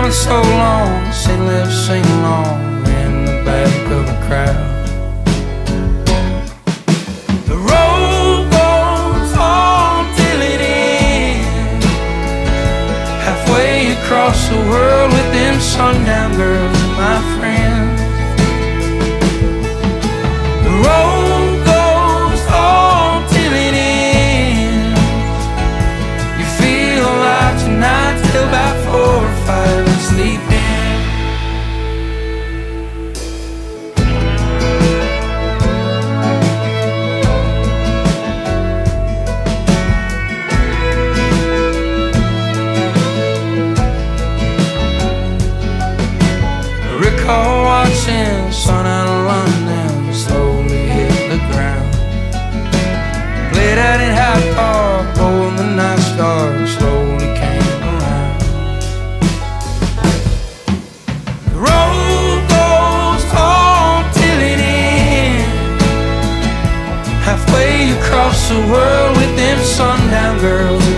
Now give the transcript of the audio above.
in so long, say let's sing along in the back of a crowd. The road goes on till it ends, halfway across the world with them sundown girls, my friends. The road goes on till it ends. You feel like tonight till about 4 or 5 and sleep in. I recall watching sun out of London slowly hit the ground. Played out in Hyde Park, oh, and the night stars slowly came around. The road goes on till it ends, halfway across the world with them sundown girls,